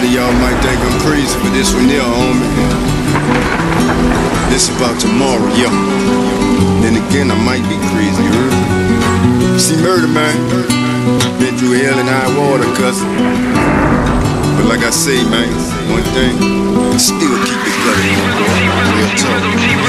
of y'all might think I'm crazy, but this one here, homie, this about tomorrow, yeah. Then again, I might be crazy, you heard? See, murder, man, been through hell and high water, cousin. But like I say, man, one thing, still keep it gutted, real talk.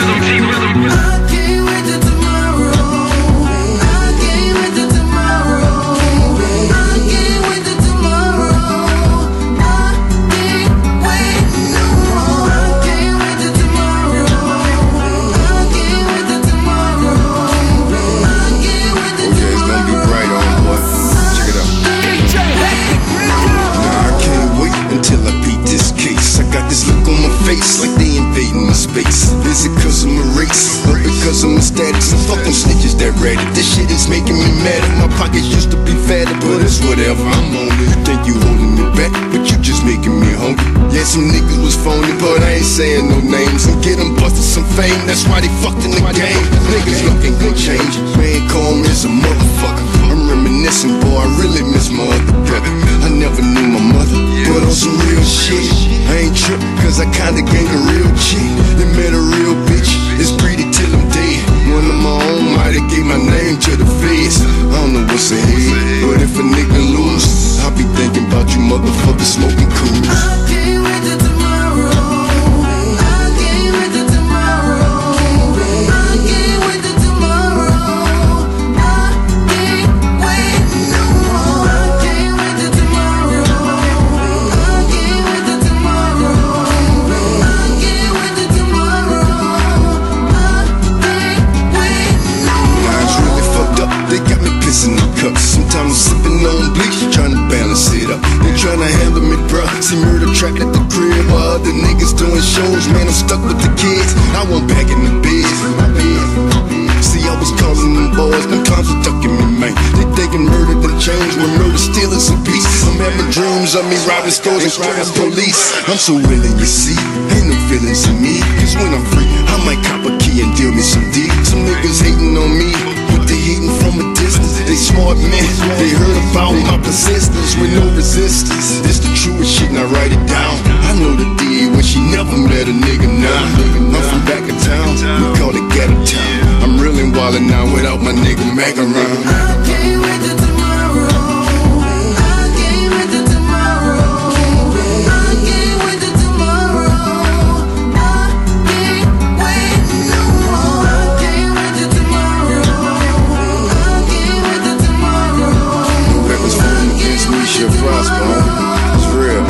Like they invading my space. Is it cause I'm a race? Or because I'm a status? Fuck them snitches that ratted. This shit is making me mad. My pockets used to be fatter, but it's whatever. I'm on it. Think you holding me back, but you just making me hungry. Yeah, some niggas was phony, but I ain't saying no names. And get them busted some fame, that's why they fucked in the game. Niggas looking good change. Man, call me as a motherfucker. I'm reminiscing, boy, I really miss my other brother. I never knew my mother, but on some real shit, I ain't trippin', cause I kinda gave a real chick. They met a real bitch, it's pretty till I'm dead. One of my own might have gave my name to the feds. I don't know what's ahead, but if a nigga lose, I'll be thinking about you motherfuckers smoking cool. I can't wait till tomorrow. I can't wait till tomorrow. I can't wait till tomorrow. I can't wait no more. I can't wait till tomorrow. I can't wait till tomorrow. I can't wait till tomorrow. I can't wait no more. Mine's really fucked up, they got me pissing in cups. Sometimes I'm sipping on bleach, trying to balance it up. They trying to handle me, bruh. See murder trapped at the crib, while other niggas doing shows. Man, I'm stuck with the kids, I want back in the bed. See, I was calling them boys, them clowns were tucking me, man. They thinking murder done changed, when murder still is some peace. I'm having dreams of me robbing stores and scrapping police. I'm so willing, you see, ain't no feelings in me. Cause when I'm free, I might cop a key and deal me some D. Some niggas hating on me, but they hating from a distance. They smart men, they heard about my persistence with no resistance. This the truest shit, and I write it down. I know the DA when she never met a nigga now. I'm from back in town, we call it ghetto town. I'm real and wildin' now without my nigga Mac around. I can't wait till tomorrow. I can't wait till tomorrow. I can't wait till tomorrow. I can't wait no more. I can't wait till tomorrow. I can't wait till tomorrow. No weapons formed against me shall prosper, homie. It's real.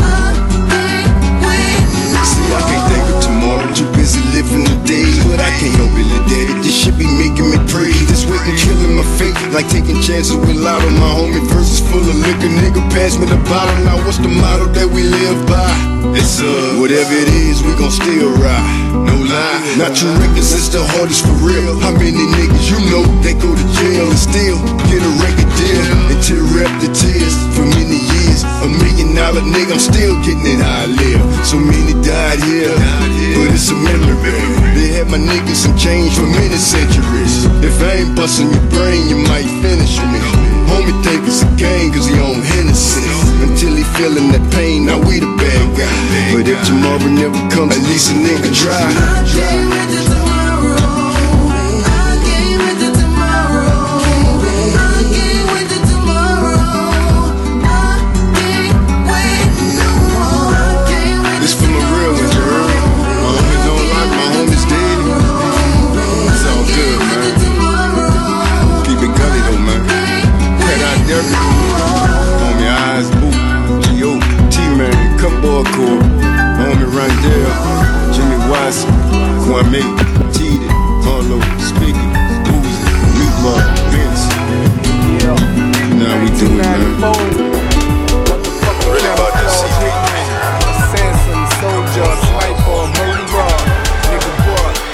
See, I can't think of tomorrow, too busy living the day. But I can't help it, little daddy, this shit be making me pray. This waiting killing my faith, like taking chances with lotto. My homie verse is full of liquor, nigga pass me the bottle. Now what's the motto that we live by? It's whatever it is, we gon' still ride, no lie. Not two records, it's the hardest for real. How many niggas you know that go to jail and still get a record deal and tear up the tears for many years? $1 million nigga, I'm still getting it how I live. So many died here, but it's a memory. They had my niggas some change for many centuries. If I ain't busting your brain, you might finish me. Homie think it's a game cause he on Hennessy. Until he feeling that pain, now we the bad guy. But if tomorrow never comes, at least a nigga try. I can't wait till tomorrow. I can't wait till tomorrow. I can't wait till tomorrow. I can't wait no more. I can't wait. This for my real ones, you heard? My homies don't like, my homies dead. It's all good, man. Keep it gully though, man. Cut out Derek, homie Eyes, Boo, G.O., T-Man, Cupboard Core, homie Rondell, Jimmy Watson, Kwame.